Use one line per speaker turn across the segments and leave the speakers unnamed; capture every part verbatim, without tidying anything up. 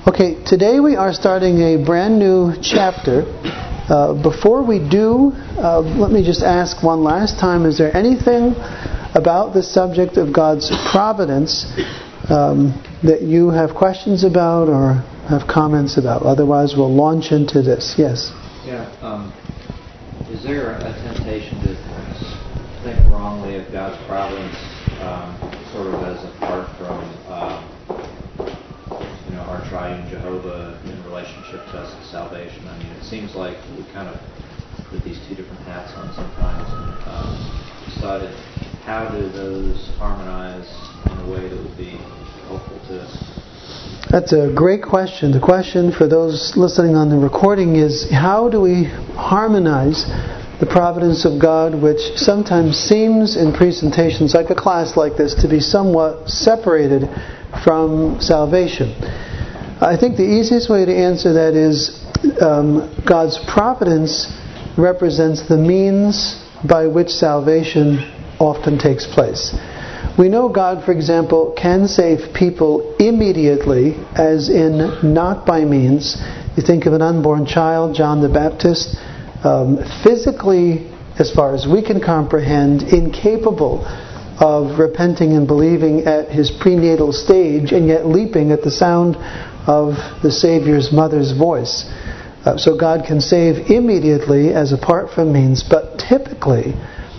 Okay, today we are starting a brand new chapter. Uh, before we do, uh, let me just ask one last time, is there anything about the subject of God's providence um, that you have questions about or have comments about? Otherwise, we'll launch into this. Yes?
Yeah. Um, is there a temptation to think wrongly of God's providence um, sort of as apart from uh, you know, our triune Jehovah in relationship to us and salvation? I mean, it seems like we kind of put these two different hats on sometimes and um, decided how do those harmonize in a way that would be helpful to us?
That's a great question. The question for those listening on the recording is, how do we harmonize the providence of God, which sometimes seems in presentations like a class like this to be somewhat separated from salvation? I think the easiest way to answer that is um, God's providence represents the means by which salvation often takes place. We know God, for example, can save people immediately, as in not by means. You think of an unborn child, John the Baptist, um, physically, as far as we can comprehend, incapable of repenting and believing at his prenatal stage, and yet leaping at the sound of the Savior's mother's voice. Uh, so God can save immediately as apart from means, but typically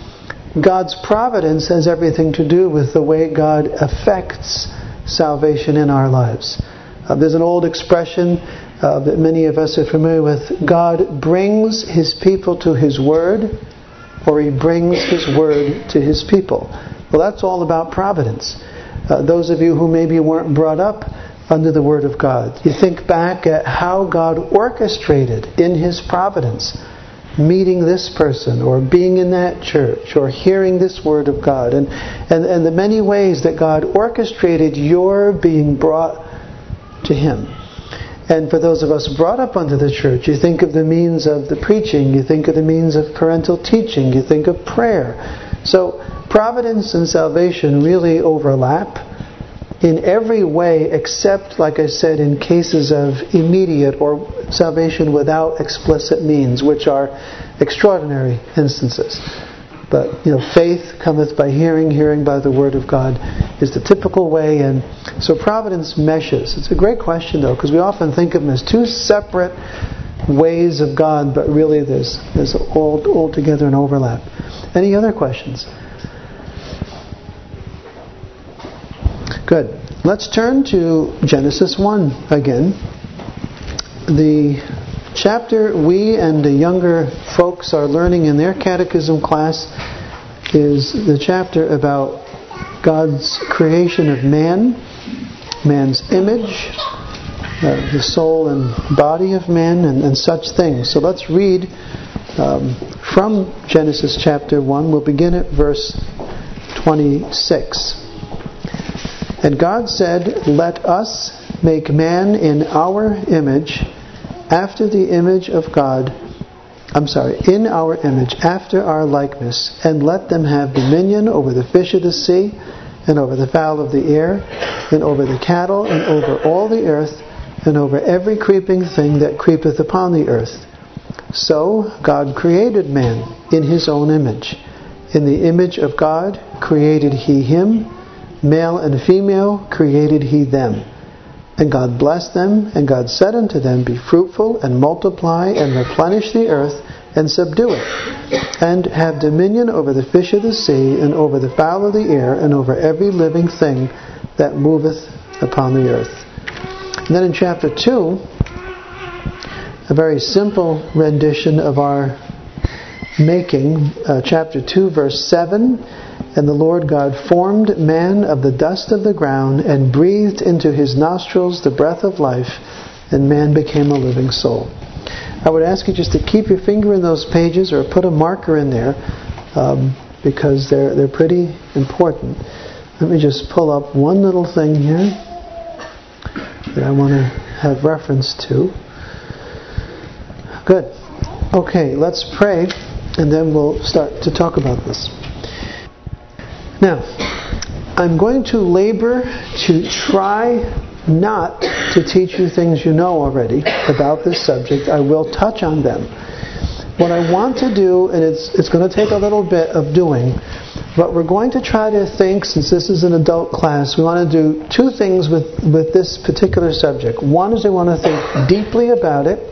God's providence has everything to do with the way God affects salvation in our lives. Uh, there's an old expression uh, that many of us are familiar with. God brings His people to His Word, or He brings His Word to His people. Well, that's all about providence. Uh, those of you who maybe weren't brought up under the Word of God, you think back at how God orchestrated in His providence meeting this person, or being in that church, or hearing this Word of God, and, and, and the many ways that God orchestrated your being brought to Him. And for those of us brought up under the church, you think of the means of the preaching, you think of the means of parental teaching, you think of prayer. So providence and salvation really overlap in every way, except, like I said, in cases of immediate or salvation without explicit means, which are extraordinary instances. But, you know, faith cometh by hearing, hearing by the Word of God is the typical way. And so providence meshes. It's a great question, though, because we often think of them as two separate ways of God, but really there's there's all altogether an overlap. Any other questions? Good. Let's turn to Genesis one again. The chapter we and the younger folks are learning in their catechism class is the chapter about God's creation of man, man's image, uh, the soul and body of man, and, and such things. So let's read um, from Genesis chapter one. We'll begin at verse twenty-six. And God said, "Let us make man in our image, after the image of God, I'm sorry, in our image, after our likeness, and let them have dominion over the fish of the sea, and over the fowl of the air, and over the cattle, and over all the earth, and over every creeping thing that creepeth upon the earth." So God created man in His own image. In the image of God created He him. Male and female created He them. And God blessed them, and God said unto them, "Be fruitful, and multiply, and replenish the earth, and subdue it, and have dominion over the fish of the sea, and over the fowl of the air, and over every living thing that moveth upon the earth." And then in chapter two, a very simple rendition of our making, uh, chapter two, verse seven. "And the Lord God formed man of the dust of the ground, and breathed into his nostrils the breath of life, and man became a living soul." I would ask you just to keep your finger in those pages, or put a marker in there, um, because they're they're pretty important. Let me just pull up one little thing here that I want to have reference to. Good. Okay, let's pray, and then we'll start to talk about this. Now, I'm going to labor to try not to teach you things you know already about this subject. I will touch on them. What I want to do, and it's it's going to take a little bit of doing, but we're going to try to think, since this is an adult class, we want to do two things with, with this particular subject. One is we want to think deeply about it,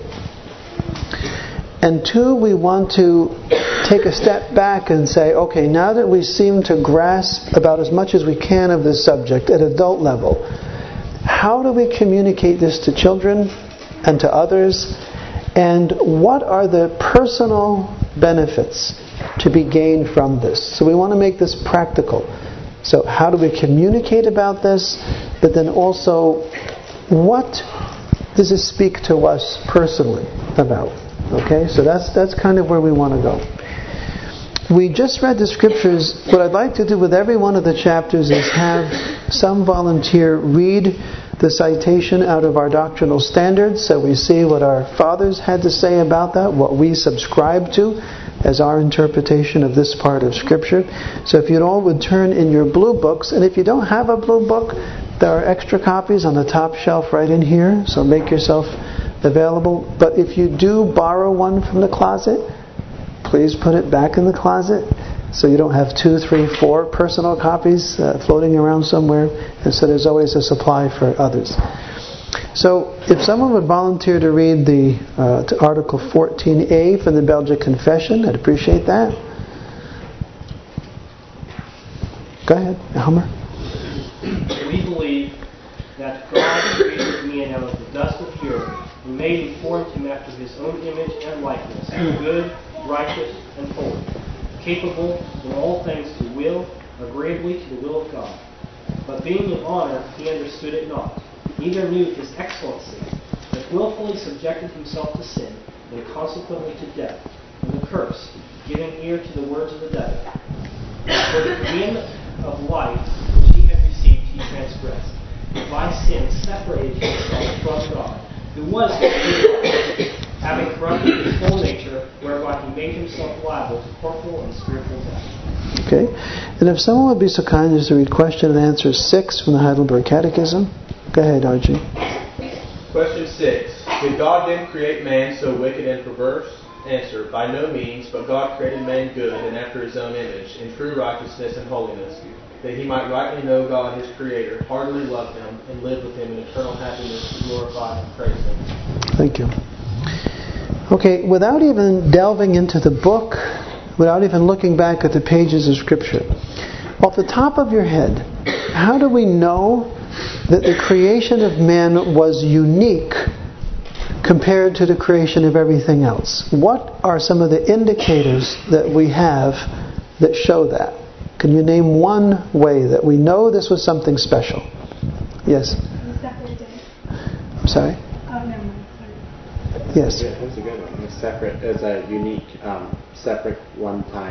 and two, we want to take a step back and say, okay, now that we seem to grasp about as much as we can of this subject at adult level, how do we communicate this to children and to others? And what are the personal benefits to be gained from this? So we want to make this practical. So how do we communicate about this? But then also, what does this speak to us personally about? Okay, so that's that's kind of where we want to go. We just read the scriptures. What I'd like to do with every one of the chapters is have some volunteer read the citation out of our doctrinal standards, so we see what our fathers had to say about that, what we subscribe to as our interpretation of this part of Scripture. So if you all would turn in your blue books, and if you don't have a blue book, there are extra copies on the top shelf right in here, so make yourself available. But if you do borrow one from the closet, please put it back in the closet, so you don't have two, three, four personal copies uh, floating around somewhere, and so there's always a supply for others. So if someone would volunteer to read the uh, to Article fourteen A from the Belgic Confession, I'd appreciate that. Go ahead, Elmer.
We believe that God created man out of the dust of the earth and made and formed him after his own image and likeness, good, righteous, and holy, capable in all things to will agreeably to the will of God. But being in honor, he understood it not, neither knew his excellency, but willfully subjected himself to sin, and consequently to death, and the curse, giving ear to the words of the devil. For the commandment of life which he had received, he transgressed, and by sin separated himself from God, who was the true life, having corrupted his whole nature, whereby he made himself liable to corporal and spiritual death.
Okay. And if someone would be so kind as to read question and answer six from the Heidelberg Catechism. Go ahead, Archie.
Question six. Did God then create man so wicked and perverse? Answer. By no means, but God created man good and after his own image, in true righteousness and holiness, that he might rightly know God his Creator, heartily love him, and live with him in eternal happiness to glorify and praise him.
Thank you. Okay, without even delving into the book, without even looking back at the pages of Scripture, off the top of your head, how do we know that the creation of man was unique compared to the creation of everything else? What are some of the indicators that we have that show that? Can you name one way that we know this was something special? Yes?
The separate day.
I'm sorry?
Oh, never mind. Sorry.
Yes?
Yeah, that's a good one. It's separate, as a unique, um, separate one time.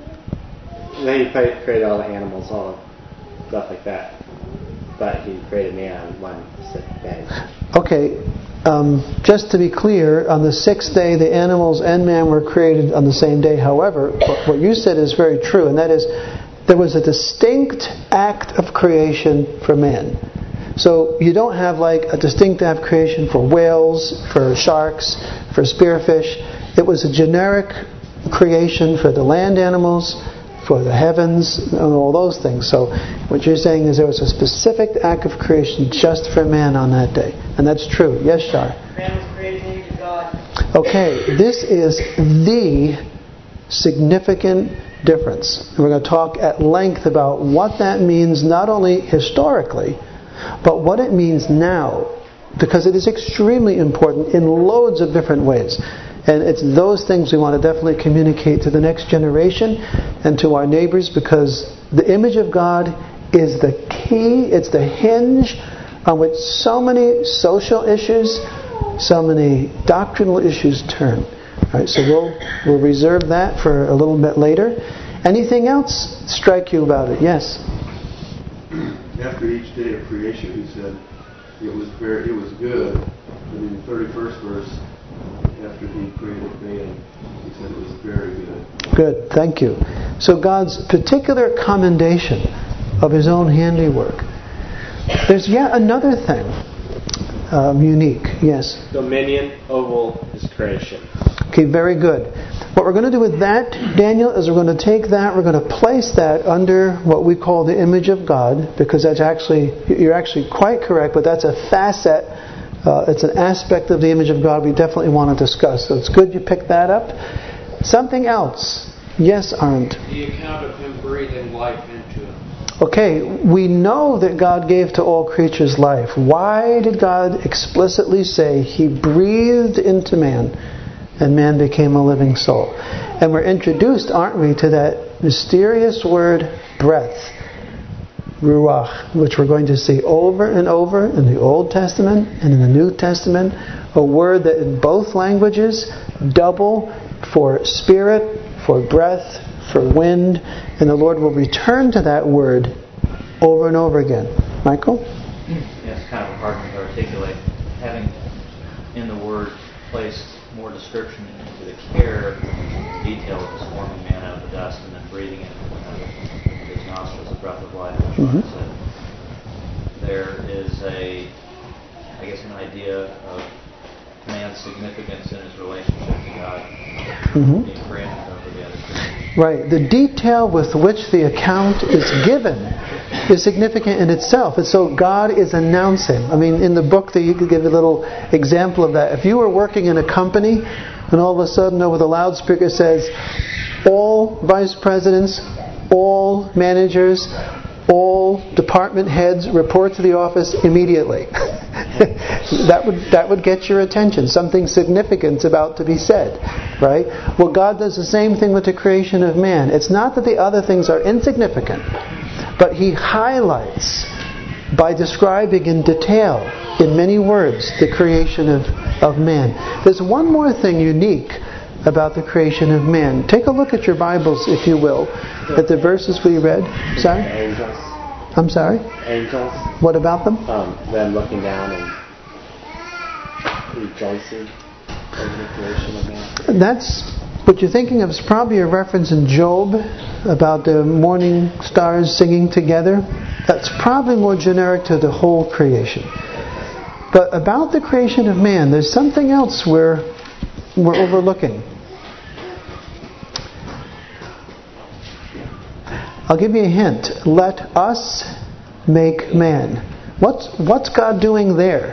Then he created all the animals, all of stuff like that. But he created man on one specific day.
Okay, um, just to be clear, on the sixth day the animals and man were created on the same day. However, what you said is very true, and that is there was a distinct act of creation for man. So you don't have like a distinct act of creation for whales, for sharks, for spearfish. It was a generic creation for the land animals, for the heavens, and all those things. So what you're saying is there was a specific act of creation just for man on that day. And that's true. Yes, Shar?
Man was created in the image of God.
Okay, this is the significant difference. And we're going to talk at length about what that means, not only historically, but what it means now. Because it is extremely important in loads of different ways. And it's those things we want to definitely communicate to the next generation and to our neighbors, because the image of God is the key, it's the hinge on which so many social issues, so many doctrinal issues turn. All right, so we'll we'll reserve that for a little bit later. Anything else strike you about it? Yes?
After each day of creation, he said it was very, it was good. And in the thirty-first verse, after he created man, he said it was very good.
Good, thank you. So God's particular commendation of his own handiwork. There's yet another thing. um, unique. Yes?
Dominion over His creation.
Okay, very good. What we're going to do with that, Daniel, is we're going to take that, we're going to place that under what we call the image of God, because that's actually, you're actually quite correct, but that's a facet, uh, it's an aspect of the image of God we definitely want to discuss. So it's good you picked that up. Something else. Yes, Arndt?
The account of Him breathing life into him.
Okay, we know that God gave to all creatures life. Why did God explicitly say He breathed into man and man became a living soul? And we're introduced, aren't we, to that mysterious word, breath, ruach, which we're going to see over and over in the Old Testament and in the New Testament, a word that in both languages double for spirit, for breath, for wind, and the Lord will return to that word over and over again. Michael?
Yeah, it's kind of hard to articulate. Having in the word placed more description into the care, detail of His forming man out of the dust and then breathing it out of His nostrils, the breath of life.
Mm-hmm.
So there is a, I guess, an idea of man's significance in his relationship to God,
Mm-hmm.
being preeminent over the other creatures.
Right. The detail with which the account is given is significant in itself. And so God is announcing. I mean, in the book, that you could give a little example of that. If you were working in a company and all of a sudden over the loudspeaker says, all vice presidents, all managers, all department heads report to the office immediately. that would that would get your attention. Something significant's about to be said, right? Well, God does the same thing with the creation of man. It's not that the other things are insignificant, but He highlights by describing in detail, in many words, the creation of, of man. There's one more thing unique about the creation of man. Take a look at your Bibles, if you will, at the verses we read. Sorry?
Angels.
I'm sorry?
Angels.
What about them?
Um, them looking down and rejoicing over the creation of man.
That's what you're thinking of. Is probably a reference in Job about the morning stars singing together. That's probably more generic to the whole creation. But about the creation of man, there's something else we're we're overlooking. I'll give you a hint. Let us make man. What's what's God doing there?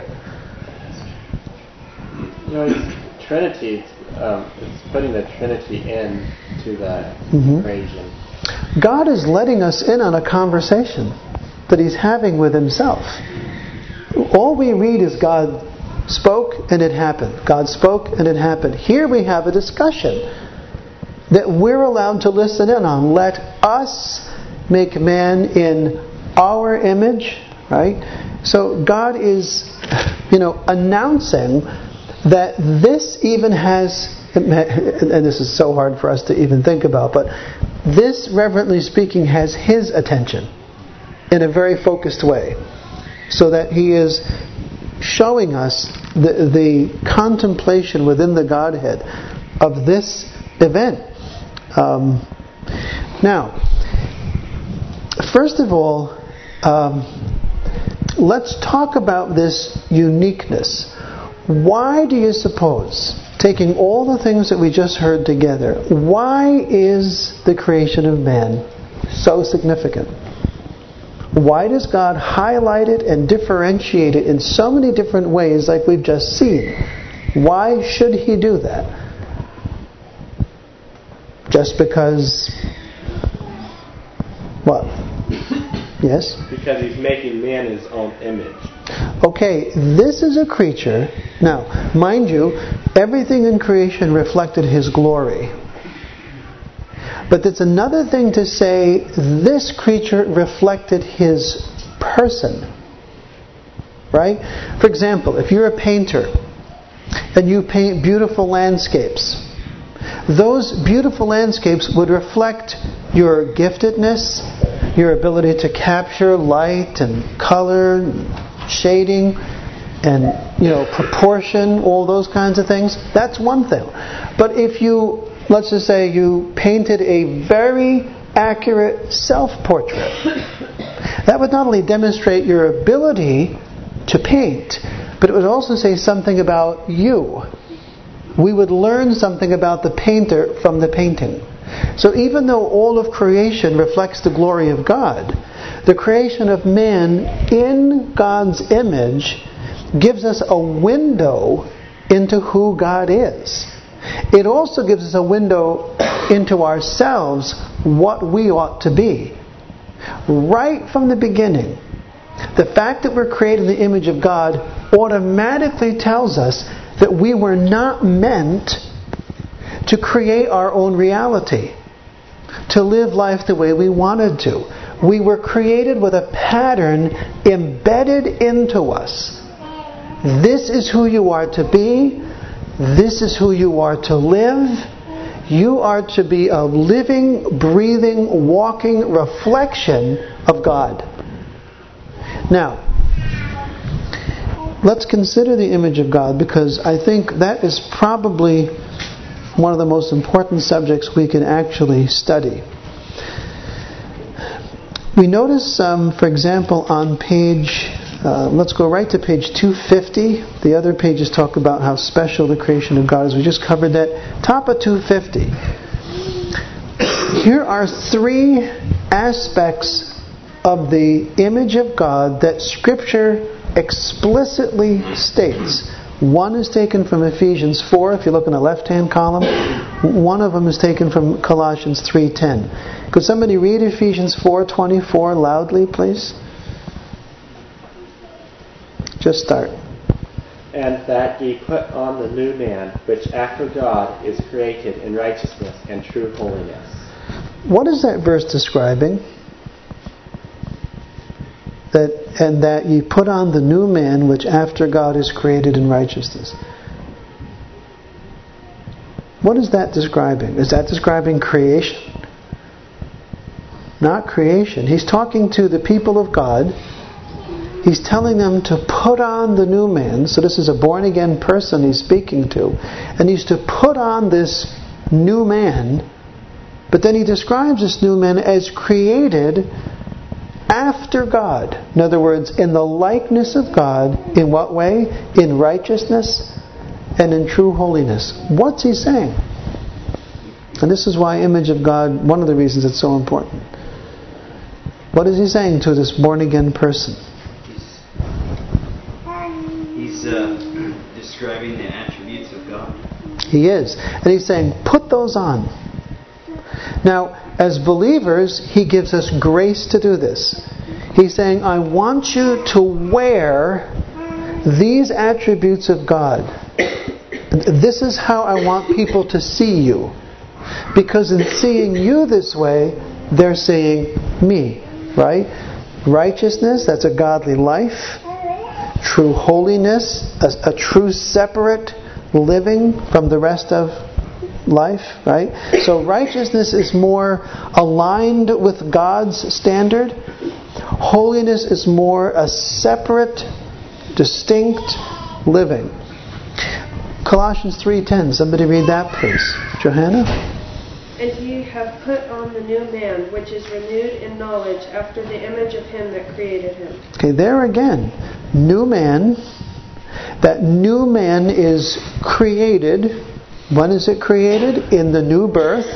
You know, it's Trinity. Um, it's putting the Trinity into the
Mm-hmm.
equation.
God is letting us in on a conversation that He's having with Himself. All we read is God spoke and it happened. God spoke and it happened. Here we have a discussion that we're allowed to listen in on. Let us make man in our image, right? So God is, you know, announcing that this even has, and this is so hard for us to even think about, but this, reverently speaking, has His attention in a very focused way, so that He is showing us the, the contemplation within the Godhead of this event. Um, now, first of all, um, let's talk about this uniqueness. Why do you suppose, taking all the things that we just heard together, why is the creation of man so significant? Why does God highlight it and differentiate it in so many different ways like we've just seen? Why should He do that? Just because... What? Yes?
Because He's making man in His own image.
Okay, this is a creature. Now, mind you, everything in creation reflected His glory. But it's another thing to say this creature reflected His person. Right? For example, if you're a painter and you paint beautiful landscapes, those beautiful landscapes would reflect your giftedness, your ability to capture light and color, and shading, and you know, proportion, all those kinds of things. That's one thing. But if you, let's just say you painted a very accurate self-portrait, that would not only demonstrate your ability to paint, but it would also say something about you. We would learn something about the painter from the painting. So even though all of creation reflects the glory of God, the creation of man in God's image gives us a window into who God is. It also gives us a window into ourselves, what we ought to be. Right from the beginning, the fact that we're created in the image of God automatically tells us that we were not meant to create our own reality, to live life the way we wanted to. We were created with a pattern embedded into us. This is who you are to be. This is who you are to live. You are to be a living, breathing, walking reflection of God. Now, let's consider the image of God, because I think that is probably one of the most important subjects we can actually study. We notice, um, for example, on page, uh, let's go right to page two fifty. The other pages talk about how special the creation of God is. We just covered that. Top of two fifty. Here are three aspects of the image of God that Scripture explicitly states. One is taken from Ephesians four, if you look in the left-hand column. One of them is taken from Colossians three ten. Could somebody read Ephesians four twenty-four loudly, please? Just start.
And that ye put on the new man, which after God is created in righteousness and true holiness. What
is that verse describing? That, and that ye put on the new man, which after God is created in righteousness. What is that describing? Is that describing creation? Not creation. He's talking to the people of God. He's telling them to put on the new man. So this is a born-again person he's speaking to. And he's to put on this new man. But then he describes this new man as created after God. In other words, in the likeness of God. In what way? In righteousness and in true holiness. What's he saying? And this is why image of God, one of the reasons it's so important. What is he saying to this born-again person?
He's, he's uh, describing the attributes of God.
He is. And he's saying, put those on. Now, as believers, he gives us grace to do this. He's saying, I want you to wear these attributes of God. This is how I want people to see you. Because in seeing you this way, they're seeing me. Right? Righteousness, that's a godly life. True holiness, a, a true separate living from the rest of life, right? So righteousness is more aligned with God's standard. Holiness is more a separate, distinct living. Colossians three ten. Somebody read that, please. Johanna?
And ye have put on the new man, which is renewed in knowledge after the image of him that created him. Okay, there again. New man. That new man is created. When is it created? In the new birth.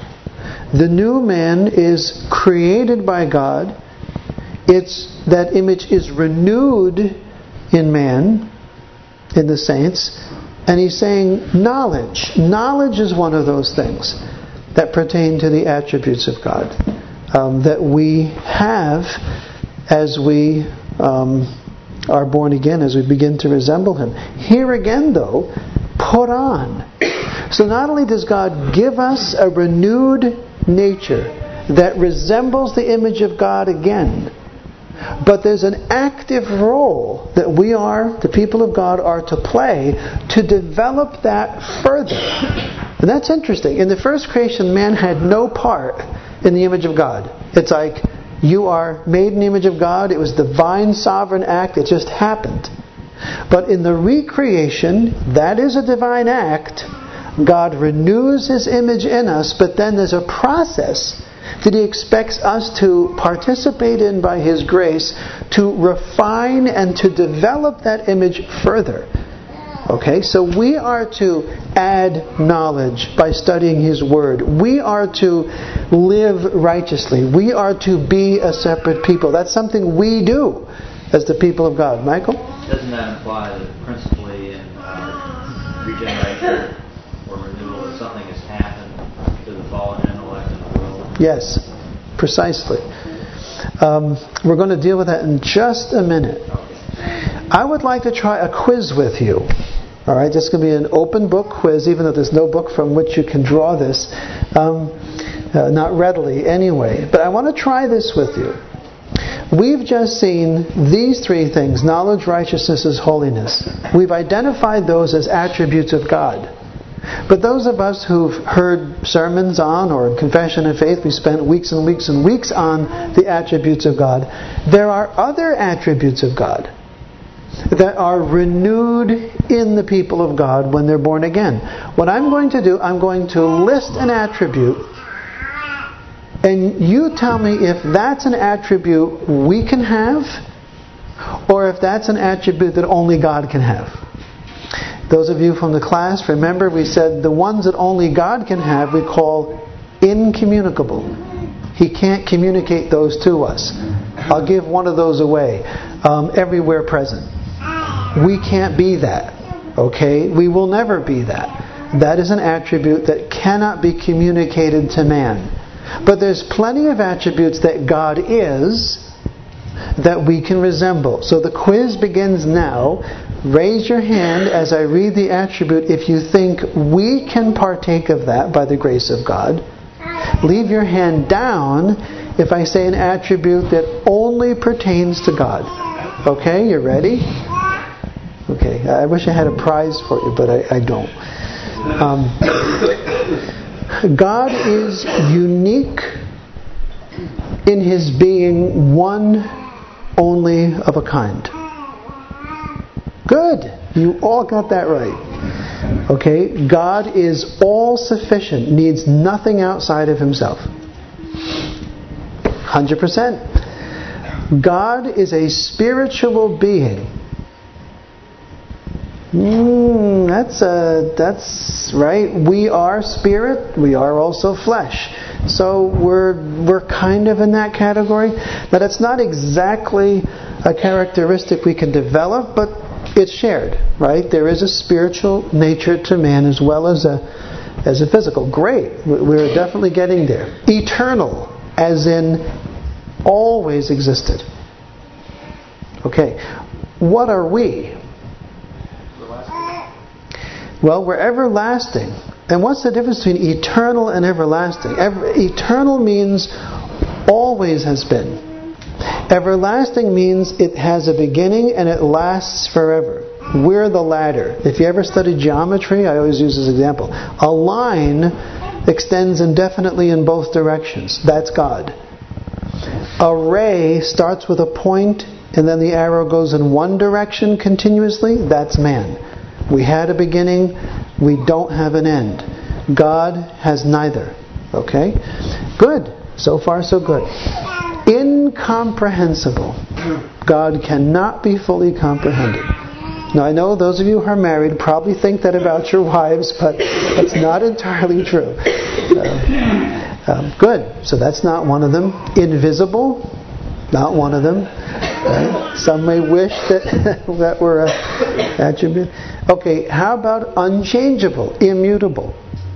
The new man is created by God. It's that image is renewed in man, in the saints. And he's saying knowledge. Knowledge is one of those things that pertain to the attributes of God. Um, that we have as we um, are born again, as we begin to resemble Him. Here again, though, put on. So not only does God give us a renewed nature that resembles the image of God again, but there's an active role that we are, the people of God, are to play to develop that further. And that's interesting. In the first creation, man had no part in the image of God. It's like, you are made in the image of God. It was divine sovereign act. It just happened. But in the recreation, that is a divine act. God renews His image in us, but then there's a process
that He expects us to participate in by His grace, to refine and to develop that image further. Okay, so we are to add knowledge by studying His Word. We are to live righteously. We are to be a separate people. That's something we do as the people of God. Michael?
Doesn't that imply that principally in uh, regeneration or renewal that something has happened to the fallen intellect and the will?
Yes, precisely. Um, we're going to deal with that in just a minute. I would like to try a quiz with you. All right, this is going to be an open book quiz, even though there's no book from which you can draw this. Um, uh, not readily, anyway. But I want to try this with you. We've just seen these three things: knowledge, righteousness, and holiness. We've identified those as attributes of God. But those of us who've heard sermons on, or in Confession and Faith, we spent weeks and weeks and weeks on the attributes of God. There are other attributes of God that are renewed in the people of God when they're born again. What I'm going to do, I'm going to list an attribute, and you tell me if that's an attribute we can have, or if that's an attribute that only God can have. Those of you from the class, remember we said the ones that only God can have we call incommunicable. He can't communicate those to us. I'll give one of those away. Um, everywhere present. We can't be that. Okay? We will never be that. That is an attribute that cannot be communicated to man. But there's plenty of attributes that God is that we can resemble. So the quiz begins now. Raise your hand as I read the attribute if you think we can partake of that by the grace of God. Leave your hand down if I say an attribute that only pertains to God. Okay, you ready? Okay, I wish I had a prize for you, but I, I don't. Um, God is unique in His being one only of a kind. Good. You all got that right. Okay? God is all sufficient, needs nothing outside of Himself. one hundred percent. God is a spiritual being. Mm, that's a, that's right. We are spirit. We are also flesh. So we're we're kind of in that category. Now that's not exactly a characteristic we can develop, but it's shared, right? There is a spiritual nature to man as well as a as a physical. Great. We're definitely getting there. Eternal, as in always existed. Okay. What are we? Well, we're everlasting. And what's the difference between eternal and everlasting? Ever, eternal means always has been. Everlasting means it has a beginning and it lasts forever. We're the ladder. If you ever studied geometry, I always use this example. A line extends indefinitely in both directions. That's God. A ray starts with a point and then the arrow goes in one direction continuously. That's man. We had a beginning. We don't have an end. God has neither. Okay? Good. So far, so good. Incomprehensible. God cannot be fully comprehended. Now, I know those of you who are married probably think that about your wives, but that's not entirely true. Uh, um, good. So that's not one of them. Invisible. Not one of them. Right? Some may wish that that were an attribute. Okay, how about unchangeable, immutable?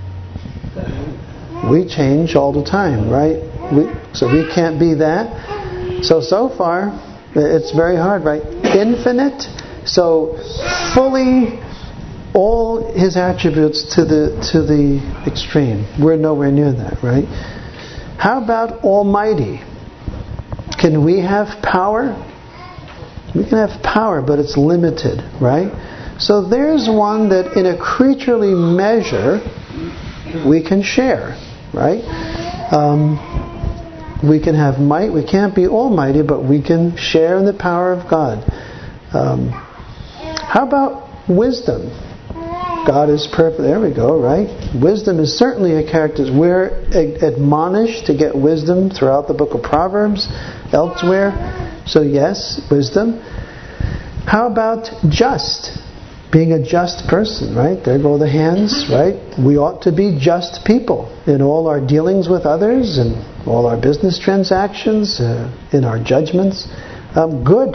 We change all the time, right? We, so we can't be that. So, so far, it's very hard, right? Infinite, so fully all His attributes to the to the extreme. We're nowhere near that, right? How about almighty? Can we have power? We can have power, but it's limited, right? So there's one that in a creaturely measure we can share, right? Um, we can have might. We can't be almighty, but we can share in the power of God. Um, how about wisdom? God is perfect. There we go, right? Wisdom is certainly a character. We're admonished to get wisdom throughout the book of Proverbs, elsewhere. So yes, wisdom. How about just? Being a just person, right? There go the hands, right? We ought to be just people in all our dealings with others and all our business transactions, uh, in our judgments. Um, good.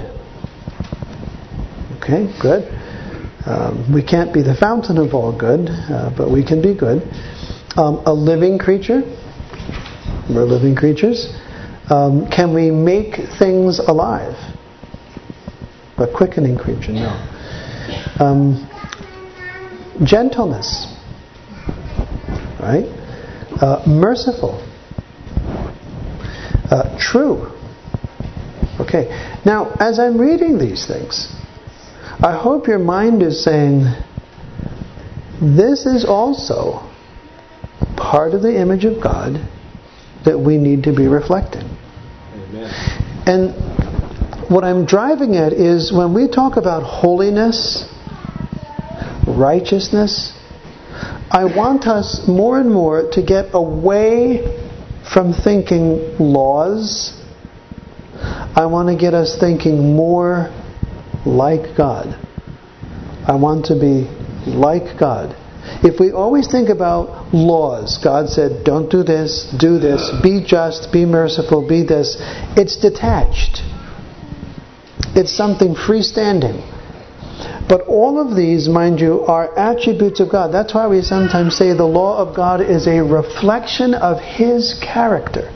Okay, good. Um, we can't be the fountain of all good, uh, but we can be good. Um, a living creature. We're living creatures. Um, can we make things alive? A quickening creature, no. Um, gentleness, right? Uh, merciful, uh, true. Okay. Now, as I'm reading these things, I hope your mind is saying, this is also part of the image of God that we need to be reflecting. Amen. And what I'm driving at is when we talk about holiness, righteousness, I want us more and more to get away from thinking laws. I want to get us thinking more like God. I want to be like God. If we always think about laws, God said, don't do this, do this, be just, be merciful, be this, it's detached. It's something freestanding. But all of these, mind you, are attributes of God. That's why we sometimes say the law of God is a reflection of His character.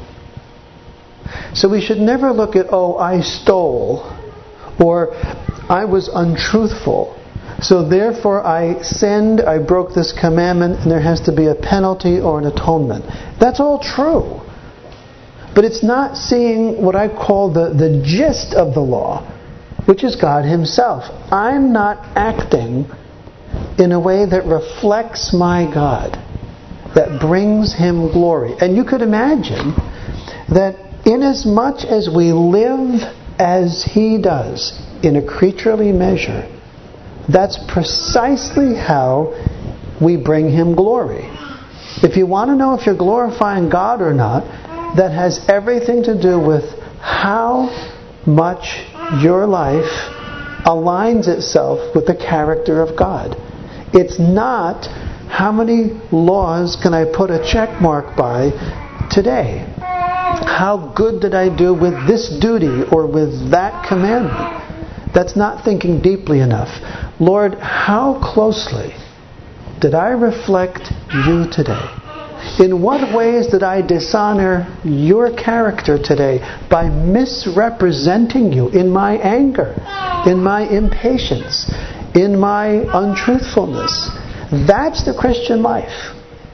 So we should never look at, oh, I stole, or I was untruthful, so therefore I sinned, I broke this commandment, and there has to be a penalty or an atonement. That's all true. But it's not seeing what I call the, the gist of the law, which is God Himself. I'm not acting in a way that reflects my God, that brings Him glory. And you could imagine that inasmuch as we live as He does, in a creaturely measure, that's precisely how we bring Him glory. If you want to know if you're glorifying God or not, that has everything to do with how much your life aligns itself with the character of God. It's not how many laws can I put a check mark by today. How good did I do with this duty or with that commandment? That's not thinking deeply enough. Lord, how closely did I reflect You today? In what ways did I dishonor Your character today by misrepresenting You in my anger, in my impatience, in my untruthfulness? That's the Christian life.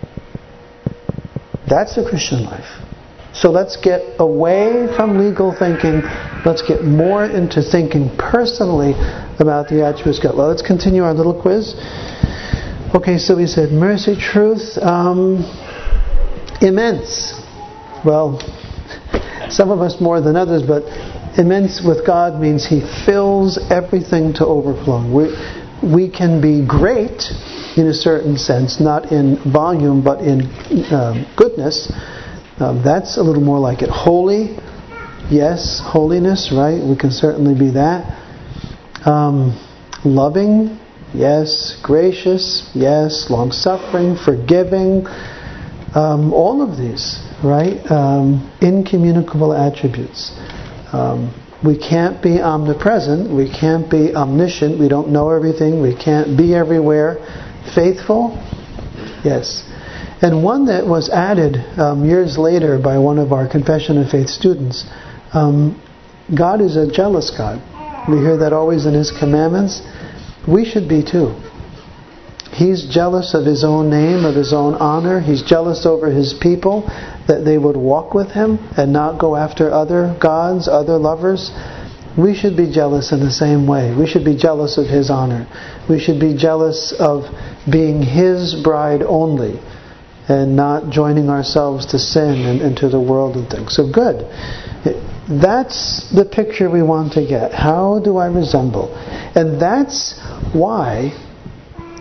That's the Christian life. So let's get away from legal thinking. Let's get more into thinking personally about the attributes of God. Well, let's continue our little quiz. Okay, so we said mercy, truth, um, immense. Well, some of us more than others, but immense with God means He fills everything to overflowing. We, we can be great in a certain sense, not in volume, but in um, goodness. Um, that's a little more like it. Holy, yes, holiness, right? We can certainly be that. Um, loving, yes. Gracious, yes. Long-suffering, forgiving. Um, all of these, right? Um, incommunicable attributes. Um, we can't be omnipresent. We can't be omniscient. We don't know everything. We can't be everywhere. Faithful, yes. And one that was added um, years later by one of our Confession of Faith students, um, God is a jealous God. We hear that always in His commandments. We should be too. He's jealous of His own name, of His own honor. He's jealous over His people, that they would walk with Him and not go after other gods, other lovers. We should be jealous in the same way. We should be jealous of His honor. We should be jealous of being His bride only, and not joining ourselves to sin and, and to the world and things. So good. That's the picture we want to get. How do I resemble? And that's why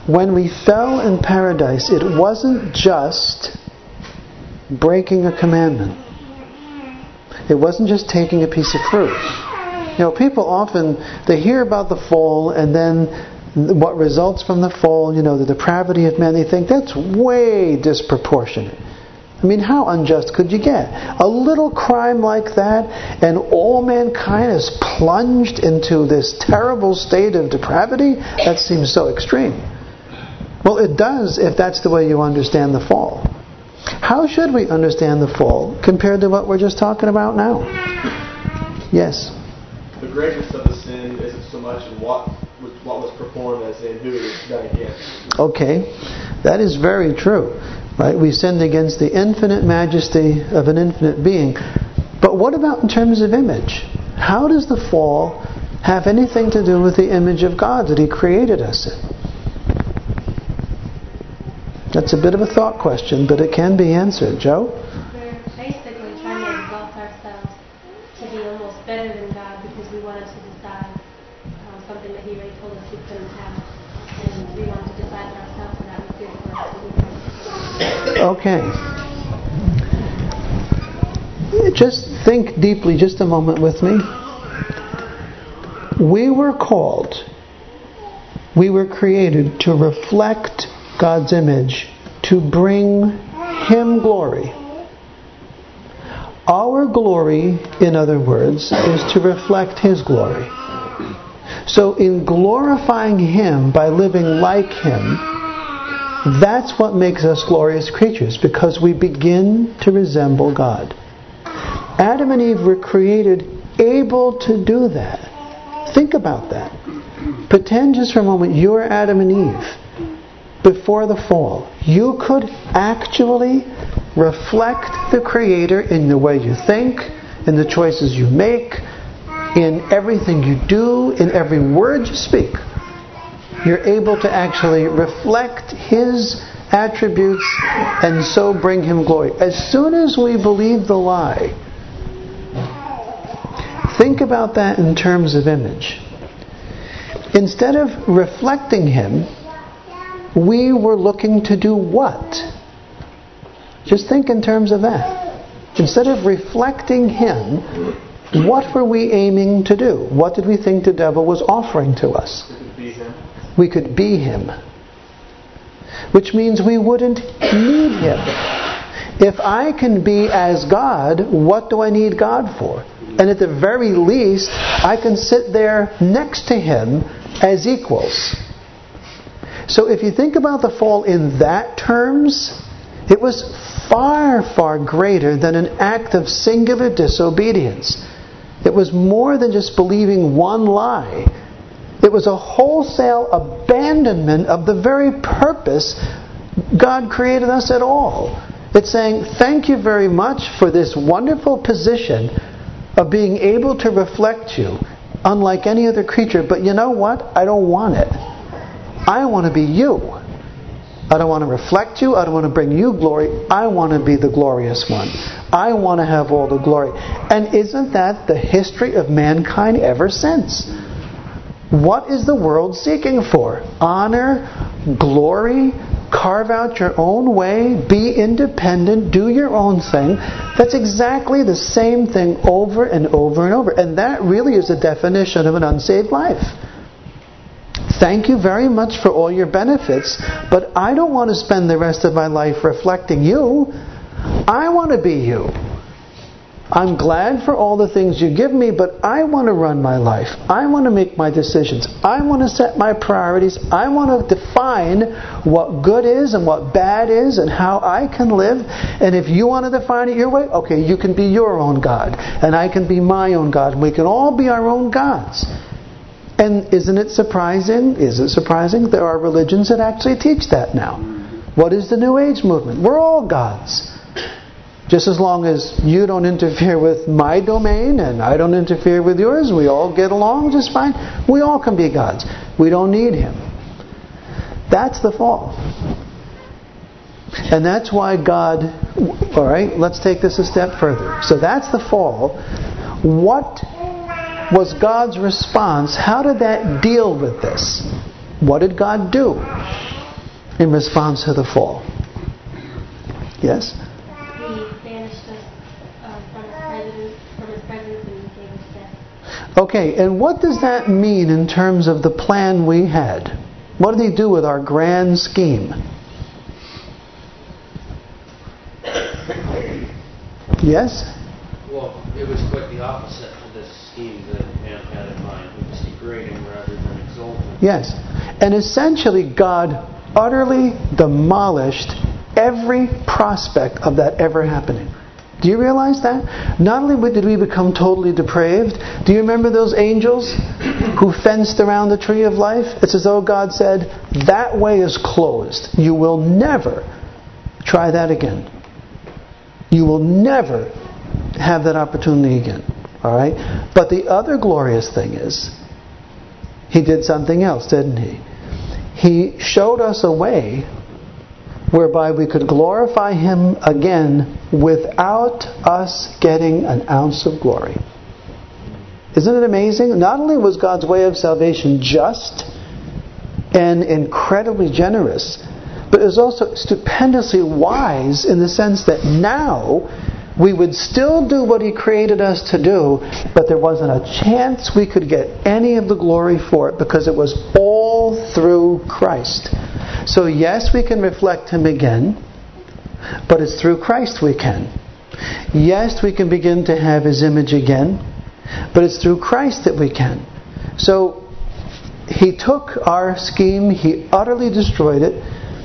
when we fell in paradise, it wasn't just breaking a commandment. It wasn't just taking a piece of fruit. You know, people often, they hear about the fall and then what results from the fall, you know, the depravity of man, they think that's way disproportionate. I mean, how unjust could you get? A little crime like that and all mankind is plunged into this terrible state of depravity? That seems so extreme. Well, it does if that's the way you understand the fall. How should we understand the fall compared to what we're just talking about now? Yes?
The greatness of the sin isn't so much in what was, what was performed as in who it is done against. Okay, that is very true. Right? We sinned against the infinite majesty of an infinite being. But what about in terms of image? How does the fall have anything to do with the image of God that He created us in? That's a bit of a thought question, but it can be answered. Joe?
We're basically trying to exalt ourselves to be almost better than God because we wanted to decide um, something that He already told us we couldn't have. And we want to decide for ourselves and that was good for us to do.
Okay. Just think deeply just a moment with me. We were called, we were created to reflect God's image, to bring Him glory. Our glory, in other words, is to reflect His glory. So in glorifying Him by living like Him, that's what makes us glorious creatures, because we begin to resemble God. Adam and Eve were created able to do that. Think about that. Pretend just for a moment you're Adam and Eve before the fall. You could actually reflect the Creator in the way you think, in the choices you make, in everything you do, in every word you speak. You're able to actually reflect His attributes and so bring Him glory. As soon as we believe the lie, think about that in terms of image. Instead of reflecting Him, we were looking to do what? Just think in terms of that. Instead of reflecting Him, what were we aiming to do? What did we think the devil was offering to us? We could be Him. Which means we wouldn't need Him. If I can be as God, what do I need God for? And at the very least, I can sit there next to Him as equals. So if you think about the fall in that terms, it was far, far greater than an act of singular disobedience. It was more than just believing one lie. It was a wholesale abandonment of the very purpose God created us at all. It's saying, thank you very much for this wonderful position of being able to reflect you, unlike any other creature. But you know what? I don't want it. I want to be you. I don't want to reflect you. I don't want to bring you glory. I want to be the glorious one. I want to have all the glory. And isn't that the history of mankind ever since? What is the world seeking for? Honor, glory, carve out your own way, be independent, do your own thing. That's exactly the same thing over and over and over. And that really is the definition of an unsaved life. Thank you very much for all your benefits, but I don't want to spend the rest of my life reflecting you. I want to be you. I'm glad for all the things you give me, but I want to run my life. I want to make my decisions. I want to set my priorities. I want to define what good is and what bad is and how I can live. And if you want to define it your way, okay, you can be your own God. And I can be my own God. And we can all be our own gods. And isn't it surprising? Is it surprising? There are religions that actually teach that now. What is the New Age movement? We're all gods. Just as long as you don't interfere with my domain and I don't interfere with yours, we all get along just fine. We all can be gods. We don't need Him. That's the fall. And that's why God... Alright, let's take this a step further. So that's the fall. What was God's response? How did that deal with this? What did God do? in response to the fall. Yes?
He banished us uh, from his presence, from his presence and gave us death.
Okay, and what does that mean in terms of the plan we had? What did he do with our grand scheme? Yes?
Well, it was quite the opposite of this scheme that man had in mind. It was degrading rather than exalting.
Yes. And essentially God utterly demolished every prospect of that ever happening. Do you realize that? Not only did we become totally depraved, do you remember those angels who fenced around the tree of life? It's as though God said, that way is closed. You will never try that again. You will never have that opportunity again. All right? But the other glorious thing is, He did something else, didn't He? He showed us a way whereby we could glorify Him again without us getting an ounce of glory. Isn't it amazing? Not only was God's way of salvation just and incredibly generous, but it was also stupendously wise in the sense that now we would still do what He created us to do, but there wasn't a chance we could get any of the glory for it because it was all through Christ. So yes, we can reflect Him again, but it's through Christ we can. Yes, we can begin to have His image again, but it's through Christ that we can. So He took our scheme, He utterly destroyed it.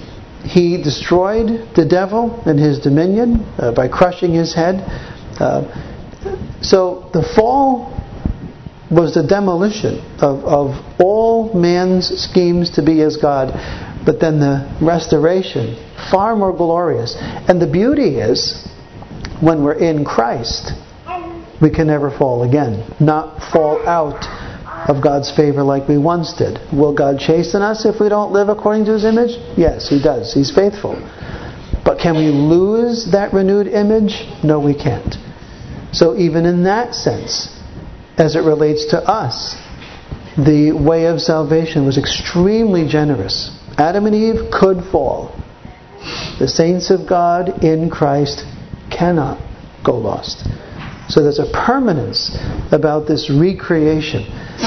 He destroyed the devil and his dominion uh, by crushing his head. Uh, so the fall was the demolition of, of all man's schemes to be as God. But then the restoration, far more glorious. And the beauty is, when we're in Christ, we can never fall again. Not fall out of God's favor like we once did. Will God chasten us if we don't live according to His image? Yes, He does. He's faithful. But can we lose that renewed image? No, we can't. So even in that sense, as it relates to us, the way of salvation was extremely generous. Adam and Eve could fall. The saints of God in Christ cannot go lost. So there's a permanence about this recreation.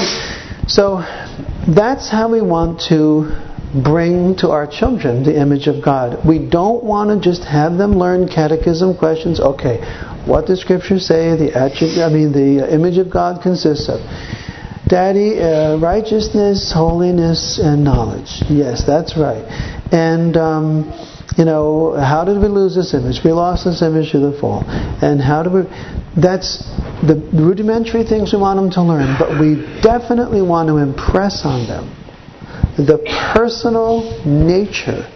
So that's how we want to bring to our children the image of God. We don't want to just have them learn catechism questions. Okay, what does Scripture say the attribute, I mean the image of God consists of? Daddy, uh, righteousness, holiness, and knowledge. Yes, that's right. And um, you know, how did we lose this image? We lost this image through the fall. And how do we... That's the rudimentary things we want them to learn, but we definitely want to impress on them the personal nature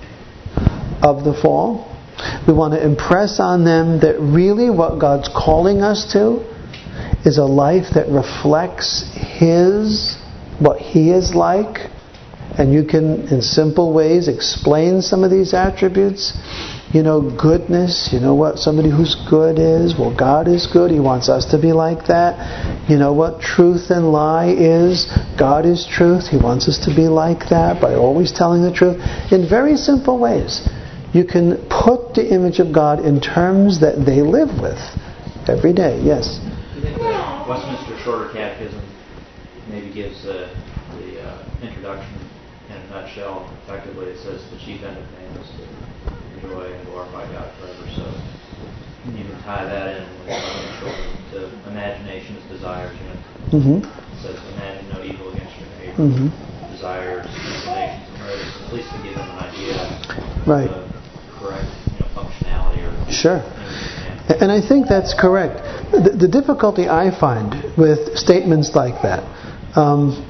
of the fall. We want to impress on them that really what God's calling us to is a life that reflects His, what He is like. And you can, in simple ways, explain some of these attributes. You know, goodness. You know what somebody who's good is? Well, God is good. He wants us to be like that. You know what truth and lie is? God is truth. He wants us to be like that by always telling the truth. In very simple ways, you can put the image of God in terms that they live with every day. Yes?
Do you think the Westminster Shorter Catechism maybe gives uh, the uh, introduction in a nutshell? Effectively, it says the chief end of man is to enjoy and glorify God forever. So you can tie that in with children to imaginations, desires. You know, mm-hmm. It says imagine no evil against your neighbor. Mm-hmm. Desires, inclinations, and motives. At least to give them an idea
right.
of the correct you know, functionality or
sure. And I think that's correct. The, the difficulty I find with statements like that, um,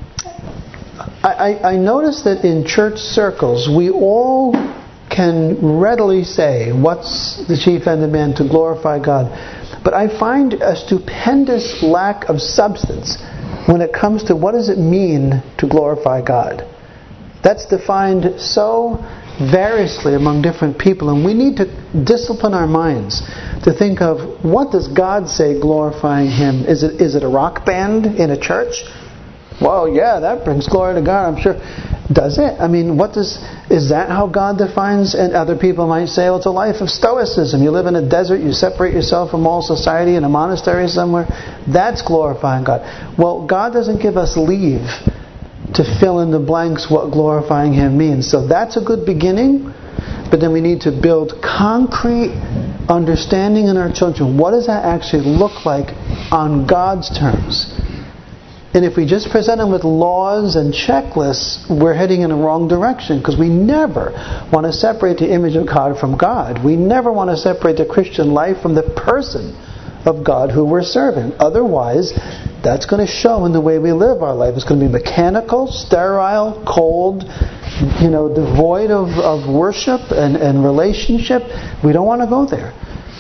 I, I, I notice that in church circles we all can readily say what's the chief end of man, to glorify God. But I find a stupendous lack of substance when it comes to what does it mean to glorify God. That's defined so variously among different people, and we need to discipline our minds to think of what does God say glorifying Him. Is it is it a rock band in a church? Well, yeah, that brings glory to God, I'm sure. Does it? I mean, what does... Is that how God defines? And other people might say, well, it's a life of stoicism. You live in a desert, you separate yourself from all society in a monastery somewhere. That's glorifying God. Well, God doesn't give us leave to fill in the blanks what glorifying Him means. So that's a good beginning, but then we need to build concrete understanding in our children. What does that actually look like on God's terms? And if we just present them with laws and checklists, we're heading in the wrong direction, because we never want to separate the image of God from God. We never want to separate the Christian life from the person of God who we're serving. Otherwise, that's going to show in the way we live our life. It's going to be mechanical, sterile, cold, you know, devoid of, of worship and, and relationship. We don't want to go there.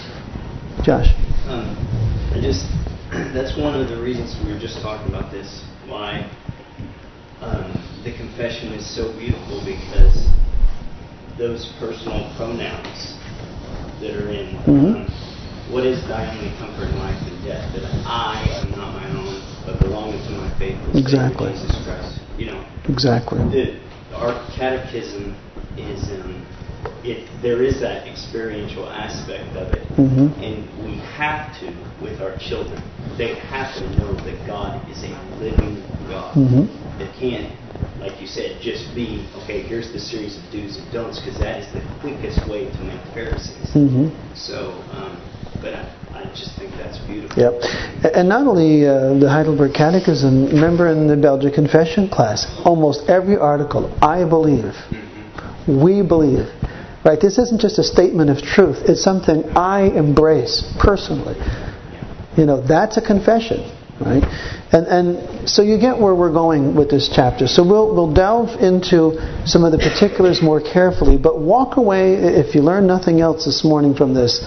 Josh?
Um, I just... That's one of the reasons we were just talking about this, why um, the confession is so beautiful, because those personal pronouns that are in, mm-hmm. um, what is thy only comfort in life and death, that I am not my own, but belonging to my faithless
exactly.
Savior Jesus Christ. You know,
exactly.
The, our catechism is um, it. There is that experiential aspect of it,
mm-hmm.
and we have to with our children. They have to know that God is a living God.
Mm-hmm.
It can't, like you said, just be, okay, here's the series of do's and don'ts, because that is the quickest way to make Pharisees.
Mm-hmm.
So, um, but I, I just think that's beautiful.
Yep. And not only uh, the Heidelberg Catechism, remember in the Belgian Confession class, almost every article, I believe, mm-hmm. we believe. Right? This isn't just a statement of truth. It's something I embrace personally. You know, that's a confession, right? And and so you get where we're going with this chapter. So we'll we'll delve into some of the particulars more carefully, but walk away, if you learn nothing else this morning from this.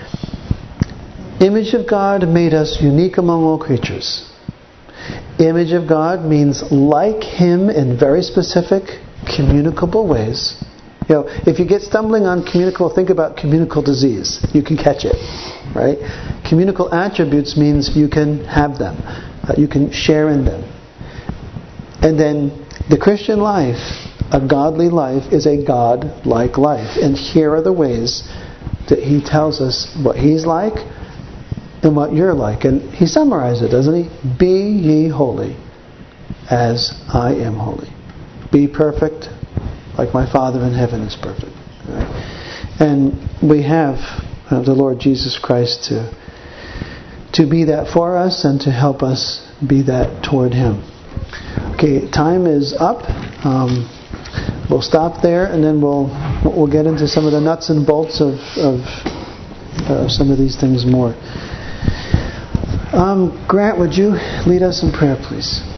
Image of God made us unique among all creatures. Image of God means like Him in very specific, communicable ways. You know, if you get stumbling on communicable, think about communicable disease. You can catch it, right? Communicable attributes means you can have them. Uh, you can share in them. And then the Christian life, a godly life, is a God-like life. And here are the ways that He tells us what He's like and what you're like. And He summarizes it, doesn't He? Be ye holy as I am holy. Be perfect like my Father in heaven is perfect. Right? And we have uh, the Lord Jesus Christ to to be that for us and to help us be that toward Him. Okay, time is up. Um, we'll stop there, and then we'll we'll get into some of the nuts and bolts of of uh, some of these things more. Um, Grant, would you lead us in prayer, please?